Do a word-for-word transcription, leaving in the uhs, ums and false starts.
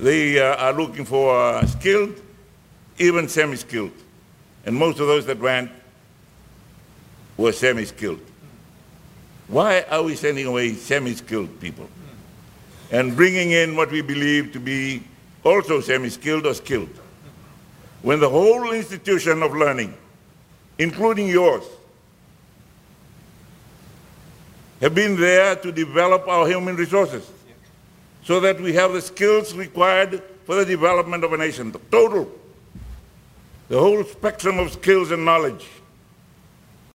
They uh, are looking for uh, skilled, even semi-skilled. And most of those that went were semi-skilled. Why are we sending away semi-skilled people and bringing in what we believe to be also semi-skilled or skilled, when the whole institution of learning, including yours, have been there to develop our human resources so that we have the skills required for the development of a nation, the total, the whole spectrum of skills and knowledge